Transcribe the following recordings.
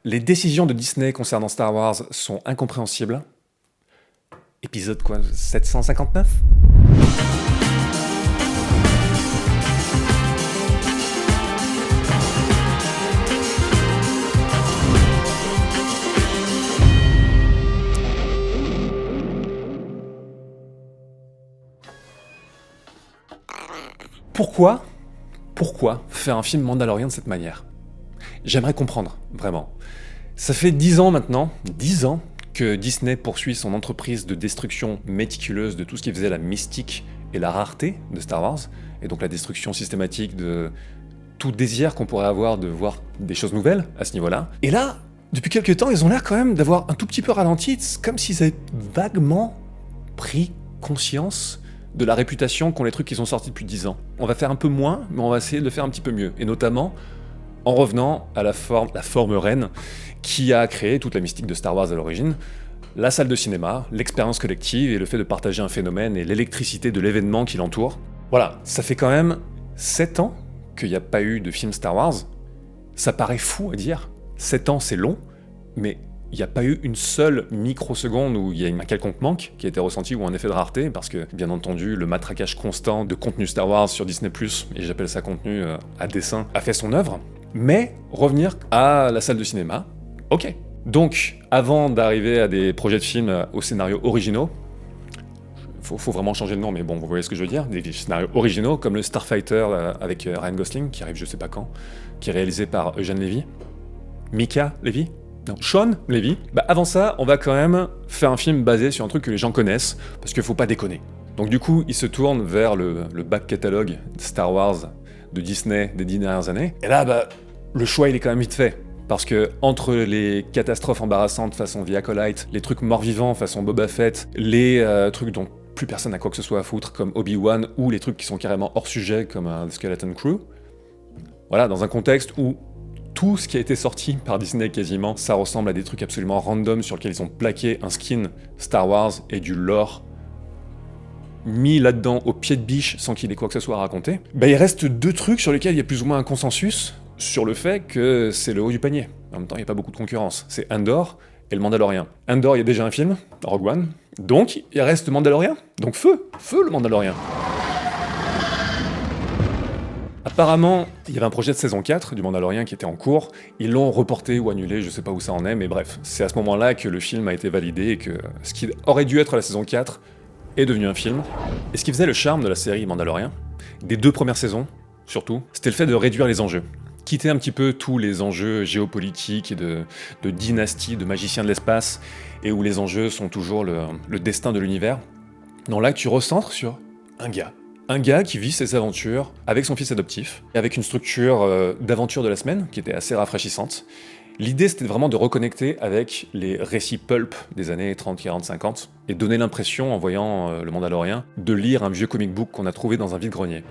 Les décisions de Disney concernant Star Wars sont incompréhensibles. Épisode quoi, 759 ? Pourquoi faire un film Mandalorian de cette manière ? J'aimerais comprendre, vraiment. Ça fait 10 ans maintenant, 10 ans, que Disney poursuit son entreprise de destruction méticuleuse de tout ce qui faisait la mystique et la rareté de Star Wars, et donc la destruction systématique de tout désir qu'on pourrait avoir de voir des choses nouvelles à ce niveau-là. Et là, depuis quelques temps, ils ont l'air quand même d'avoir un tout petit peu ralenti, comme s'ils avaient vaguement pris conscience de la réputation qu'ont les trucs qu'ils ont sortis depuis 10 ans. On va faire un peu moins, mais on va essayer de le faire un petit peu mieux, et notamment en revenant à la forme reine qui a créé toute la mystique de Star Wars à l'origine, la salle de cinéma, l'expérience collective et le fait de partager un phénomène et l'électricité de l'événement qui l'entoure. Voilà, ça fait quand même 7 ans qu'il n'y a pas eu de film Star Wars. Ça paraît fou à dire, 7 ans c'est long, mais il n'y a pas eu une seule microseconde où il y a un quelconque manque qui a été ressenti ou un effet de rareté, parce que, bien entendu, le matraquage constant de contenu Star Wars sur Disney+, et j'appelle ça contenu à dessein, a fait son œuvre. Mais revenir à la salle de cinéma, ok. Donc, avant d'arriver à des projets de films aux scénarios originaux, faut vraiment changer de nom, mais bon, vous voyez ce que je veux dire, des scénarios originaux, comme le Starfighter avec Ryan Gosling, qui arrive je sais pas quand, qui est réalisé par Eugène Levy. Mika Levy ? Non, Sean Levy. Bah avant ça, on va quand même faire un film basé sur un truc que les gens connaissent, parce qu'il faut pas déconner. Donc du coup, il se tourne vers le back catalogue de Star Wars de Disney des 10 dernières années. Et là, bah, le choix, il est quand même vite fait. Parce que entre les catastrophes embarrassantes façon The Acolyte, les trucs morts-vivants façon Boba Fett, les trucs dont plus personne n'a quoi que ce soit à foutre comme Obi-Wan, ou les trucs qui sont carrément hors sujet comme The Skeleton Crew, voilà, dans un contexte où tout ce qui a été sorti par Disney quasiment, ça ressemble à des trucs absolument random sur lesquels ils ont plaqué un skin Star Wars et du lore mis là-dedans au pied de biche sans qu'il ait quoi que ce soit à raconter, bah il reste deux trucs sur lesquels il y a plus ou moins un consensus sur le fait que c'est le haut du panier. En même temps, il n'y a pas beaucoup de concurrence. C'est Andor et le Mandalorian. Andor, il y a déjà un film, Rogue One, donc il reste Mandalorian, donc feu le Mandalorian. Apparemment, il y avait un projet de saison 4 du Mandalorian qui était en cours, ils l'ont reporté ou annulé, je sais pas où ça en est, mais bref, c'est à ce moment-là que le film a été validé et que ce qui aurait dû être la saison 4 est devenu un film. Et ce qui faisait le charme de la série Mandalorian, des 2 premières saisons, surtout, c'était le fait de réduire les enjeux. Quitter un petit peu tous les enjeux géopolitiques et de dynastie, de magiciens de l'espace, et où les enjeux sont toujours le destin de l'univers. Non, là, tu recentres sur un gars. Un gars qui vit ses aventures avec son fils adoptif, et avec une structure d'aventure de la semaine qui était assez rafraîchissante. L'idée, c'était vraiment de reconnecter avec les récits pulp des années 30, 40, 50, et donner l'impression, en voyant le Mandalorian, de lire un vieux comic book qu'on a trouvé dans un vide-grenier.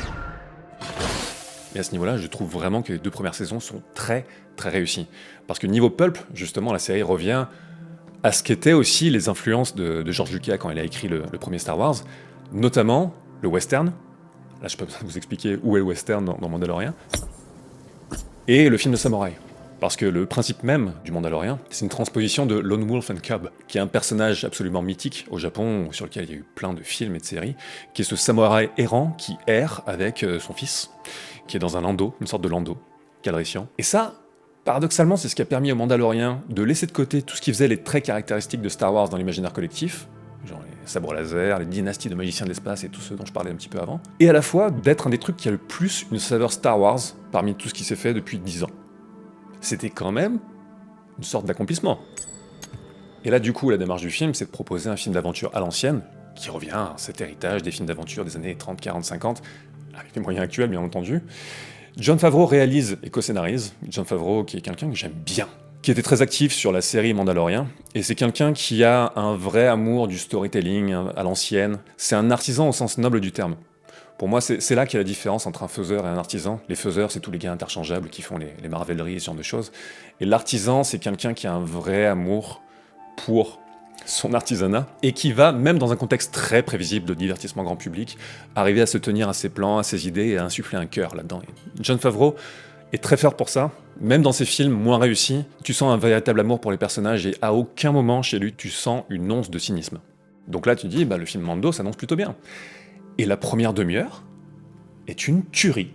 Et à ce niveau-là, je trouve vraiment que les 2 premières saisons sont très, très réussies. Parce que niveau pulp, justement, la série revient à ce qu'étaient aussi les influences de George Lucas quand il a écrit le premier Star Wars, notamment le western. Là, je peux vous expliquer où est le western dans Mandalorian. Et le film de samouraï. Parce que le principe même du Mandalorian, c'est une transposition de Lone Wolf and Cub, qui est un personnage absolument mythique au Japon, sur lequel il y a eu plein de films et de séries, qui est ce samouraï errant qui erre avec son fils, qui est dans un landau, une sorte de landau, Calrissian. Et ça, paradoxalement, c'est ce qui a permis au Mandalorian de laisser de côté tout ce qui faisait les traits caractéristiques de Star Wars dans l'imaginaire collectif, genre les sabres laser, les dynasties de magiciens de l'espace et tout ce dont je parlais un petit peu avant, et à la fois d'être un des trucs qui a le plus une saveur Star Wars parmi tout ce qui s'est fait depuis 10 ans. C'était quand même une sorte d'accomplissement. Et là, du coup, la démarche du film, c'est de proposer un film d'aventure à l'ancienne, qui revient à cet héritage des films d'aventure des années 30, 40, 50, avec les moyens actuels, bien entendu. Jon Favreau réalise et co-scénarise. Jon Favreau, qui est quelqu'un que j'aime bien, qui était très actif sur la série Mandalorian, et c'est quelqu'un qui a un vrai amour du storytelling à l'ancienne. C'est un artisan au sens noble du terme. Pour moi, c'est là qu'il y a la différence entre un faiseur et un artisan. Les faiseurs, c'est tous les gars interchangeables qui font les marvelleries et ce genre de choses. Et l'artisan, c'est quelqu'un qui a un vrai amour pour son artisanat, et qui va, même dans un contexte très prévisible de divertissement grand public, arriver à se tenir à ses plans, à ses idées, et à insuffler un cœur là-dedans. Et Jon Favreau est très fort pour ça. Même dans ses films moins réussis, tu sens un véritable amour pour les personnages et à aucun moment chez lui tu sens une once de cynisme. Donc là tu dis, le film Mando s'annonce plutôt bien. Et la première demi-heure est une tuerie.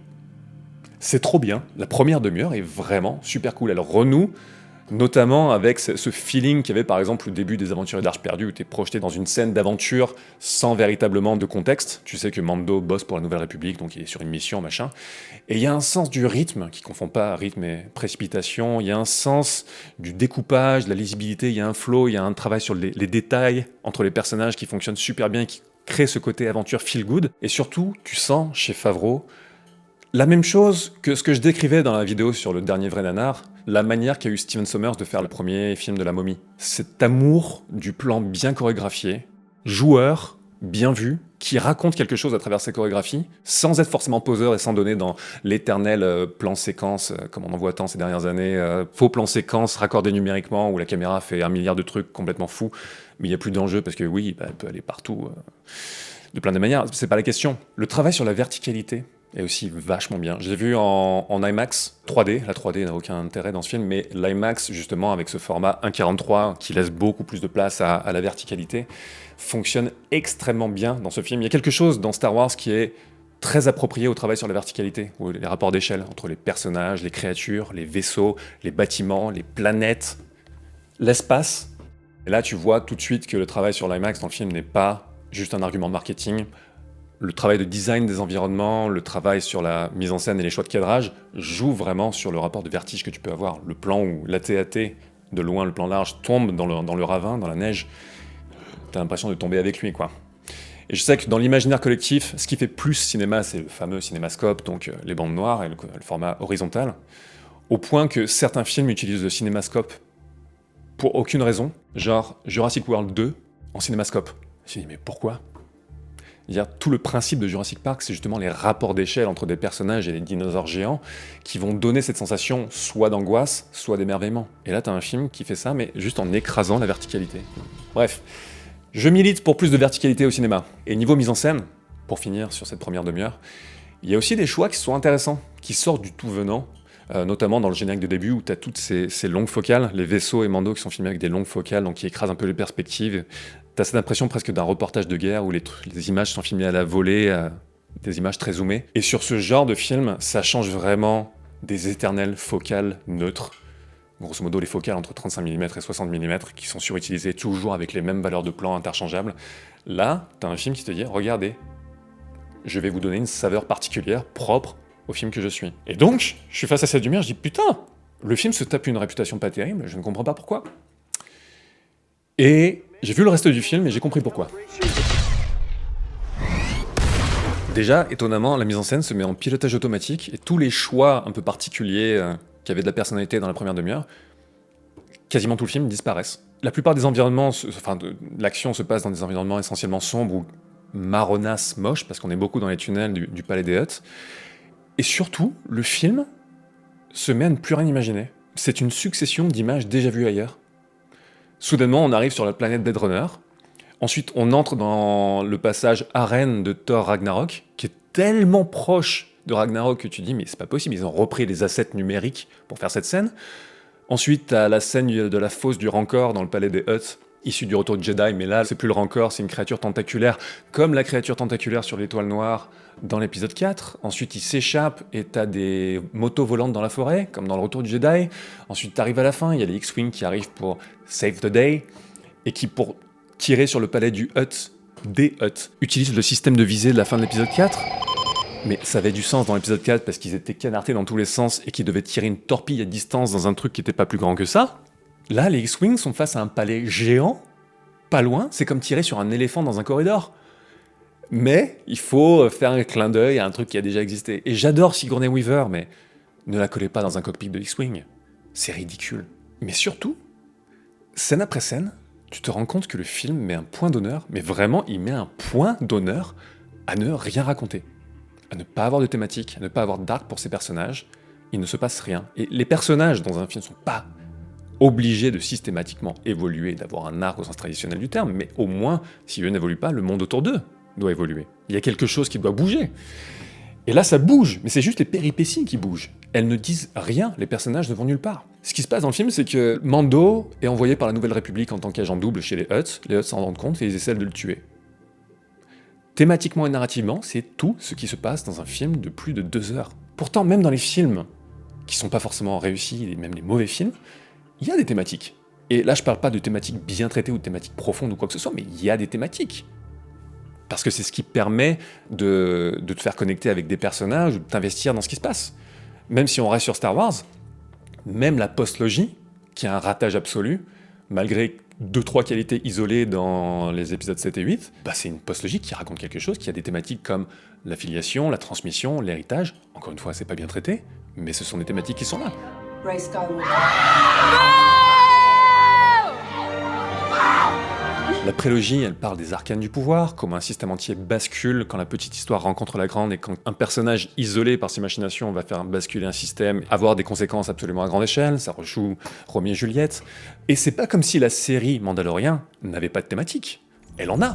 C'est trop bien, la première demi-heure est vraiment super cool. Elle renoue notamment avec ce feeling qu'il y avait par exemple au début des Aventuriers d'Arche Perdue, où tu es projeté dans une scène d'aventure sans véritablement de contexte. Tu sais que Mando bosse pour la Nouvelle République, donc il est sur une mission, machin. Et il y a un sens du rythme, qui confond pas rythme et précipitation, il y a un sens du découpage, de la lisibilité, il y a un flow, il y a un travail sur les détails entre les personnages qui fonctionnent super bien et qui crée ce côté aventure feel good. Et surtout, tu sens chez Favreau la même chose que ce que je décrivais dans la vidéo sur le dernier vrai nanar, la manière qu'a eu Steven Sommers de faire le premier film de la momie. Cet amour du plan bien chorégraphié, joueur, bien vu, qui raconte quelque chose à travers ses chorégraphies, sans être forcément poseur et sans donner dans l'éternel plan séquence, comme on en voit tant ces dernières années, faux plan séquence raccordé numériquement, où la caméra fait 1 milliard de trucs complètement fous, mais il n'y a plus d'enjeu parce que oui, elle peut aller partout, de plein de manières, c'est pas la question. Le travail sur la verticalité est aussi vachement bien. Je l'ai vu en IMAX 3D, la 3D n'a aucun intérêt dans ce film, mais l'IMAX, justement, avec ce format 1.43, qui laisse beaucoup plus de place à la verticalité, fonctionne extrêmement bien dans ce film. Il y a quelque chose dans Star Wars qui est très approprié au travail sur la verticalité, ou les rapports d'échelle entre les personnages, les créatures, les vaisseaux, les bâtiments, les planètes, l'espace. Et là, tu vois tout de suite que le travail sur l'IMAX dans le film n'est pas juste un argument de marketing. Le travail de design des environnements, le travail sur la mise en scène et les choix de cadrage joue vraiment sur le rapport de vertige que tu peux avoir. Le plan où l'AT-AT, de loin, le plan large, tombe dans le ravin, dans la neige, t'as l'impression de tomber avec lui, quoi. Et je sais que dans l'imaginaire collectif, ce qui fait plus cinéma, c'est le fameux cinémascope, donc les bandes noires et le format horizontal, au point que certains films utilisent le cinémascope pour aucune raison, genre Jurassic World 2 en cinémascope. Je me suis dit, mais pourquoi ? Tout le principe de Jurassic Park, c'est justement les rapports d'échelle entre des personnages et des dinosaures géants qui vont donner cette sensation soit d'angoisse, soit d'émerveillement. Et là, t'as un film qui fait ça, mais juste en écrasant la verticalité. Bref, je milite pour plus de verticalité au cinéma. Et niveau mise en scène, pour finir sur cette première demi-heure, il y a aussi des choix qui sont intéressants, qui sortent du tout venant, notamment dans le générique de début où t'as toutes ces longues focales, les vaisseaux et Mando qui sont filmés avec des longues focales, donc qui écrasent un peu les perspectives. T'as cette impression presque d'un reportage de guerre où les images sont filmées à la volée, des images très zoomées. Et sur ce genre de film, ça change vraiment des éternelles focales neutres. Grosso modo, les focales entre 35 mm et 60 mm qui sont surutilisées toujours avec les mêmes valeurs de plan interchangeables. Là, t'as un film qui te dit, regardez, je vais vous donner une saveur particulière, propre au film que je suis. Et donc, je suis face à cette lumière, je dis, putain, le film se tape une réputation pas terrible, je ne comprends pas pourquoi. Et j'ai vu le reste du film et j'ai compris pourquoi. Déjà, étonnamment, la mise en scène se met en pilotage automatique et tous les choix un peu particuliers qui avaient de la personnalité dans la première demi-heure, quasiment tout le film disparaissent. La plupart des environnements, l'action se passe dans des environnements essentiellement sombres ou marronnasses, moches, parce qu'on est beaucoup dans les tunnels du Palais des Huttes. Et surtout, le film se met à ne plus rien imaginer. C'est une succession d'images déjà vues ailleurs. Soudainement, on arrive sur la planète Blade Runner. Ensuite, on entre dans le passage arène de Thor Ragnarok, qui est tellement proche de Ragnarok que tu dis, mais c'est pas possible, ils ont repris les assets numériques pour faire cette scène. Ensuite, t'as la scène de la fosse du Rancor dans le palais des Hutt, issue du Retour de Jedi, mais là, c'est plus le Rancor, c'est une créature tentaculaire, comme la créature tentaculaire sur l'étoile noire dans l'épisode 4. Ensuite, il s'échappe et t'as des motos volantes dans la forêt, comme dans le Retour du Jedi. Ensuite, t'arrives à la fin, il y a les X-Wing qui arrivent pour save the day, et qui, pour tirer sur le palais du Hutt, des Hutt, utilisent le système de visée de la fin de l'épisode 4. Mais ça avait du sens dans l'épisode 4 parce qu'ils étaient canardés dans tous les sens et qu'ils devaient tirer une torpille à distance dans un truc qui était pas plus grand que ça. Là, les X-Wing sont face à un palais géant, pas loin, c'est comme tirer sur un éléphant dans un corridor. Mais il faut faire un clin d'œil à un truc qui a déjà existé. Et j'adore Sigourney Weaver, mais ne la collez pas dans un cockpit de X-Wing. C'est ridicule. Mais surtout, scène après scène, tu te rends compte que le film met un point d'honneur, mais vraiment, il met un point d'honneur à ne rien raconter. À ne pas avoir de thématique, à ne pas avoir d'arc pour ses personnages, il ne se passe rien. Et les personnages dans un film ne sont pas obligés de systématiquement évoluer, d'avoir un arc au sens traditionnel du terme, mais au moins, si eux n'évoluent pas, le monde autour d'eux doit évoluer. Il y a quelque chose qui doit bouger. Et là, ça bouge, mais c'est juste les péripéties qui bougent. Elles ne disent rien, les personnages ne vont nulle part. Ce qui se passe dans le film, c'est que Mando est envoyé par la Nouvelle République en tant qu'agent double chez les Hutt s'en rendent compte et ils essaient de le tuer. Thématiquement et narrativement, c'est tout ce qui se passe dans un film de plus de 2 heures. Pourtant, même dans les films qui sont pas forcément réussis, et même les mauvais films, il y a des thématiques. Et là, je parle pas de thématiques bien traitées ou de thématiques profondes ou quoi que ce soit, mais il y a des thématiques. Parce que c'est ce qui permet de te faire connecter avec des personnages ou de t'investir dans ce qui se passe. Même si on reste sur Star Wars, même la post-logie, qui est un ratage absolu, malgré 2-3 qualités isolées dans les épisodes 7 et 8, c'est une post-logie qui raconte quelque chose, qui a des thématiques comme la filiation, la transmission, l'héritage. Encore une fois, c'est pas bien traité, mais ce sont des thématiques qui sont là. Rey Skywalker. La prélogie, elle parle des arcanes du pouvoir, comment un système entier bascule quand la petite histoire rencontre la grande et quand un personnage isolé par ses machinations va faire basculer un système, avoir des conséquences absolument à grande échelle, ça rejoue Roméo et Juliette. Et c'est pas comme si la série Mandalorian n'avait pas de thématique. Elle en a.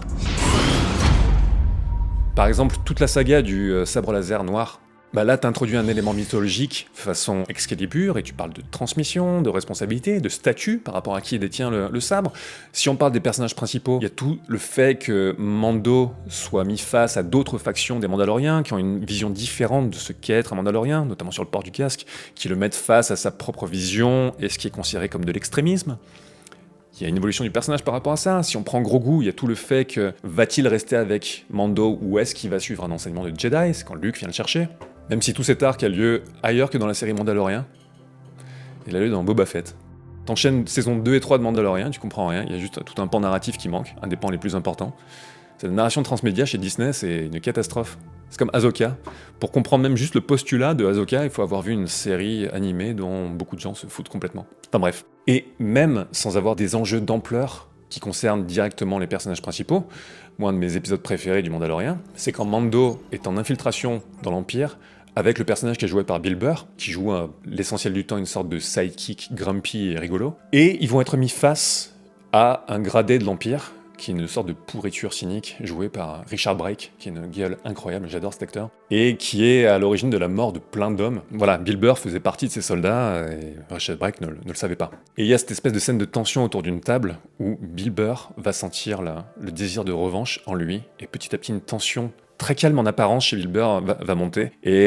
Par exemple, toute la saga du sabre laser noir. Là, t'introduis un élément mythologique façon Excalibur, et tu parles de transmission, de responsabilité, de statut par rapport à qui détient le sabre. Si on parle des personnages principaux, il y a tout le fait que Mando soit mis face à d'autres factions des Mandaloriens, qui ont une vision différente de ce qu'est être un Mandalorien, notamment sur le port du casque, qui le mettent face à sa propre vision et ce qui est considéré comme de l'extrémisme. Il y a une évolution du personnage par rapport à ça. Si on prend Grogu, il y a tout le fait que va-t-il rester avec Mando ou est-ce qu'il va suivre un enseignement de Jedi, c'est quand Luke vient le chercher. Même si tout cet arc a lieu ailleurs que dans la série Mandalorian, il a lieu dans Boba Fett. T'enchaînes saison 2 et 3 de Mandalorian, tu comprends rien, il y a juste tout un pan narratif qui manque, un des pans les plus importants. C'est la narration transmédia chez Disney, c'est une catastrophe. C'est comme Ahsoka. Pour comprendre même juste le postulat de Ahsoka, il faut avoir vu une série animée dont beaucoup de gens se foutent complètement. Enfin bref. Et même sans avoir des enjeux d'ampleur qui concernent directement les personnages principaux, moi, un de mes épisodes préférés du Mandalorian, c'est quand Mando est en infiltration dans l'Empire avec le personnage qui est joué par Bill Burr, qui joue l'essentiel du temps une sorte de sidekick grumpy et rigolo. Et ils vont être mis face à un gradé de l'Empire, qui est une sorte de pourriture cynique, joué par Richard Brake, qui a une gueule incroyable, j'adore cet acteur, et qui est à l'origine de la mort de plein d'hommes. Voilà, Bill Burr faisait partie de ces soldats, et Richard Brake ne le savait pas. Et il y a cette espèce de scène de tension autour d'une table, où Bill Burr va sentir le désir de revanche en lui, et petit à petit une tension très calme en apparence chez Bill Burr va monter, et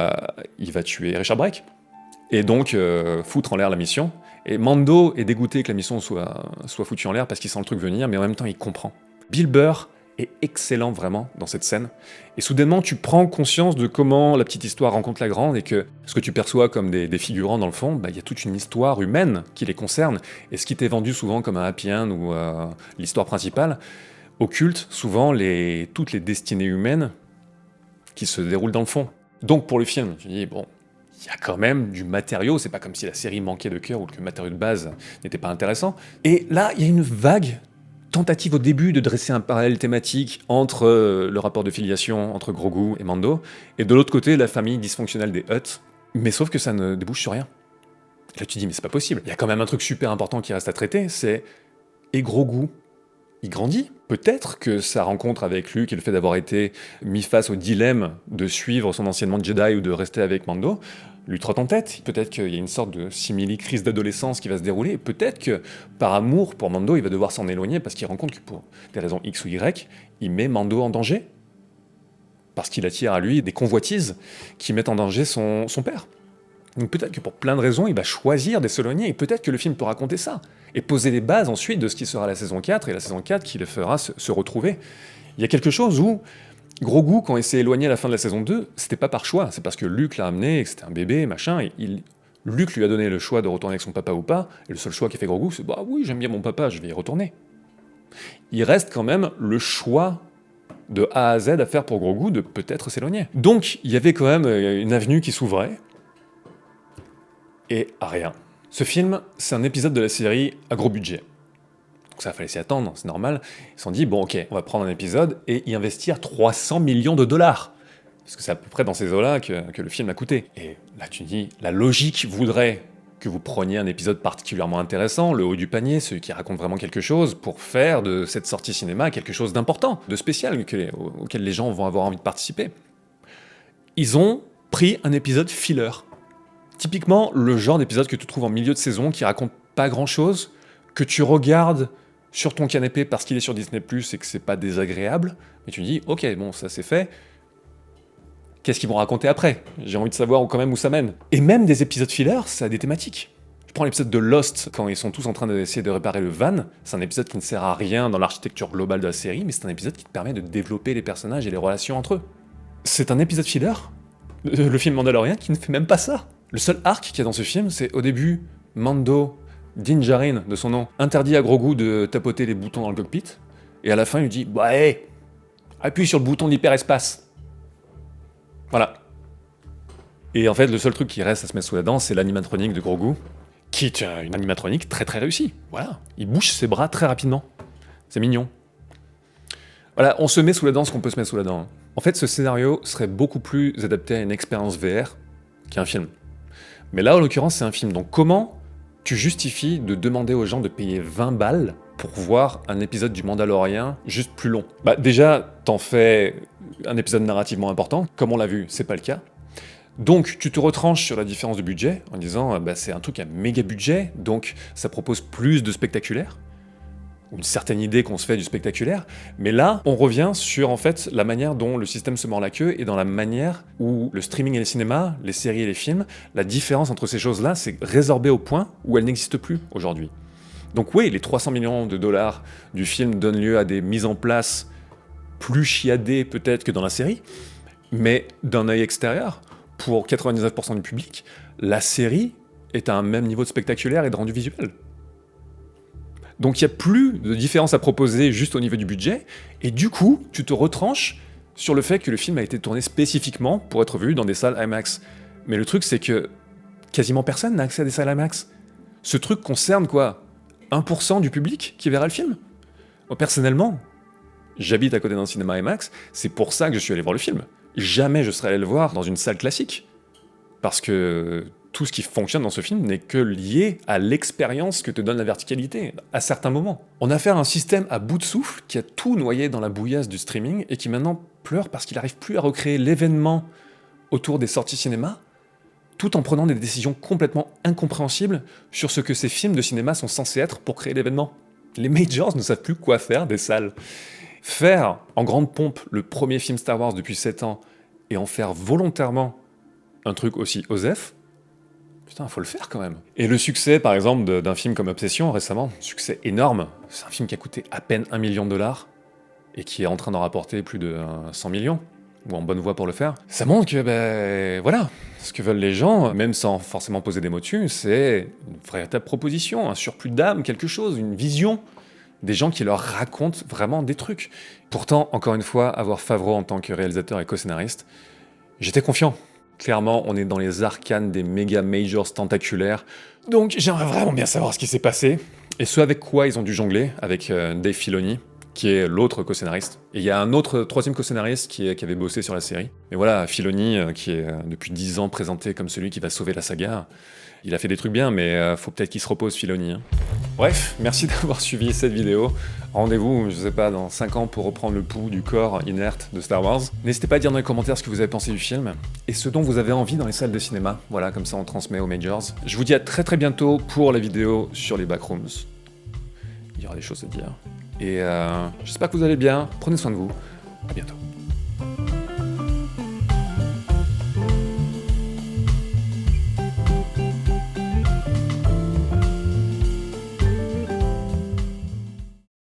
il va tuer Richard Brake. Et donc foutre en l'air la mission. Et Mando est dégoûté que la mission soit foutue en l'air parce qu'il sent le truc venir, mais en même temps il comprend. Bill Burr est excellent vraiment dans cette scène. Et soudainement tu prends conscience de comment la petite histoire rencontre la grande et que ce que tu perçois comme des figurants dans le fond, il y a toute une histoire humaine qui les concerne. Et ce qui t'est vendu souvent comme un happy end ou l'histoire principale, occulte souvent toutes les destinées humaines qui se déroulent dans le fond. Donc pour le film, tu dis bon, il y a quand même du matériau, c'est pas comme si la série manquait de cœur ou que le matériau de base n'était pas intéressant. Et là, il y a une vague tentative au début de dresser un parallèle thématique entre le rapport de filiation entre Grogu et Mando, et de l'autre côté, la famille dysfonctionnelle des Hutt. Mais sauf que ça ne débouche sur rien. Et là, tu te dis, mais c'est pas possible. Il y a quand même un truc super important qui reste à traiter, c'est... Et Grogu, il grandit. Peut-être que sa rencontre avec Luke et le fait d'avoir été mis face au dilemme de suivre son enseignement de Jedi ou de rester avec Mando lui trotte en tête. Peut-être qu'il y a une sorte de simili-crise d'adolescence qui va se dérouler. Et peut-être que, par amour pour Mando, il va devoir s'en éloigner parce qu'il rend compte que pour des raisons X ou Y, il met Mando en danger. Parce qu'il attire à lui des convoitises qui mettent en danger son père. Donc peut-être que pour plein de raisons, il va choisir de s'éloigner, et peut-être que le film peut raconter ça, et poser les bases ensuite de ce qui sera la saison 4, et la saison 4 qui le fera se retrouver. Il y a quelque chose où Grogu, quand il s'est éloigné à la fin de la saison 2, c'était pas par choix, c'est parce que Luke l'a amené, et que c'était un bébé, machin, et Luke lui a donné le choix de retourner avec son papa ou pas, et le seul choix qu'a fait Grogu, c'est « bah oui, j'aime bien mon papa, je vais y retourner ». Il reste quand même le choix de A à Z à faire pour Grogu de peut-être s'éloigner. Donc il y avait quand même une avenue qui s'ouvrait, et rien. Ce film, c'est un épisode de la série à gros budget. Donc ça, fallait s'y attendre, c'est normal. Ils se sont dit, bon ok, on va prendre un épisode et y investir 300 millions de dollars. Parce que c'est à peu près dans ces eaux-là que le film a coûté. Et là tu dis, la logique voudrait que vous preniez un épisode particulièrement intéressant, le haut du panier, celui qui raconte vraiment quelque chose, pour faire de cette sortie cinéma quelque chose d'important, de spécial, auquel les gens vont avoir envie de participer. Ils ont pris un épisode filler. Typiquement, le genre d'épisode que tu trouves en milieu de saison qui raconte pas grand-chose, que tu regardes sur ton canapé parce qu'il est sur Disney+, et que c'est pas désagréable, mais tu te dis, ok, bon, ça c'est fait. Qu'est-ce qu'ils vont raconter après? J'ai envie de savoir quand même où ça mène. Et même des épisodes filler, ça a des thématiques. Je prends l'épisode de Lost, quand ils sont tous en train d'essayer de réparer le van. C'est un épisode qui ne sert à rien dans l'architecture globale de la série, mais c'est un épisode qui te permet de développer les personnages et les relations entre eux. C'est un épisode filler, le film Mandalorian, qui ne fait même pas ça. Le seul arc qu'il y a dans ce film, c'est au début, Mando, Din Djarin, de son nom, interdit à Grogu de tapoter les boutons dans le cockpit, et à la fin, il lui dit « Bah, hé, appuie sur le bouton de l'hyperespace !» Voilà. Et en fait, le seul truc qui reste à se mettre sous la dent, c'est l'animatronique de Grogu, qui est une animatronique très très réussie. Voilà. Il bouge ses bras très rapidement. C'est mignon. Voilà, on se met sous la dent ce qu'on peut se mettre sous la dent. En fait, ce scénario serait beaucoup plus adapté à une expérience VR qu'un film. Mais là, en l'occurrence, c'est un film. Donc comment tu justifies de demander aux gens de payer 20 balles pour voir un épisode du Mandalorian juste plus long? Bah déjà, t'en fais un épisode narrativement important. Comme on l'a vu, c'est pas le cas. Donc tu te retranches sur la différence de budget en disant bah, c'est un truc à méga budget, donc ça propose plus de spectaculaire, ou une certaine idée qu'on se fait du spectaculaire, mais là on revient sur en fait la manière dont le système se mord la queue et dans la manière où le streaming et le cinéma, les séries et les films, la différence entre ces choses-là c'est résorbé au point où elle n'existe plus aujourd'hui. Donc oui, les 300 millions de dollars du film donnent lieu à des mises en place plus chiadées peut-être que dans la série, mais d'un œil extérieur, pour 99% du public, la série est à un même niveau de spectaculaire et de rendu visuel. Donc il n'y a plus de différence à proposer juste au niveau du budget, et du coup, tu te retranches sur le fait que le film a été tourné spécifiquement pour être vu dans des salles IMAX. Mais le truc, c'est que quasiment personne n'a accès à des salles IMAX. Ce truc concerne quoi? 1% du public qui verra le film? Moi, personnellement, j'habite à côté d'un cinéma IMAX, c'est pour ça que je suis allé voir le film. Jamais je serais allé le voir dans une salle classique. Parce que tout ce qui fonctionne dans ce film n'est que lié à l'expérience que te donne la verticalité, à certains moments. On a affaire à un système à bout de souffle qui a tout noyé dans la bouillasse du streaming et qui maintenant pleure parce qu'il n'arrive plus à recréer l'événement autour des sorties cinéma, tout en prenant des décisions complètement incompréhensibles sur ce que ces films de cinéma sont censés être pour créer l'événement. Les majors ne savent plus quoi faire des salles. Faire en grande pompe le premier film Star Wars depuis 7 ans et en faire volontairement un truc aussi osef, putain, faut le faire quand même. Et le succès, par exemple, d'un film comme Obsession récemment, succès énorme, c'est un film qui a coûté à peine 1 million de dollars et qui est en train d'en rapporter plus de 100 millions, ou en bonne voie pour le faire. Ça montre que, ben voilà, ce que veulent les gens, même sans forcément poser des mots dessus, c'est une véritable proposition, un surplus d'âme, quelque chose, une vision. Des gens qui leur racontent vraiment des trucs. Pourtant, encore une fois, avoir Favreau en tant que réalisateur et co-scénariste, j'étais confiant. Clairement, on est dans les arcanes des méga majors tentaculaires. Donc j'aimerais vraiment bien savoir ce qui s'est passé. Et ce avec quoi ils ont dû jongler, avec Dave Filoni, qui est l'autre co-scénariste. Et il y a un autre troisième co-scénariste qui avait bossé sur la série. Mais voilà, Filoni, qui est depuis 10 ans présenté comme celui qui va sauver la saga, il a fait des trucs bien, mais faut peut-être qu'il se repose, Filoni. Hein. Bref, merci d'avoir suivi cette vidéo. Rendez-vous, je sais pas, dans 5 ans pour reprendre le pouls du corps inerte de Star Wars. N'hésitez pas à dire dans les commentaires ce que vous avez pensé du film et ce dont vous avez envie dans les salles de cinéma. Voilà, comme ça on transmet aux majors. Je vous dis à très très bientôt pour la vidéo sur les backrooms. Il y aura des choses à dire. Et j'espère que vous allez bien. Prenez soin de vous. À bientôt.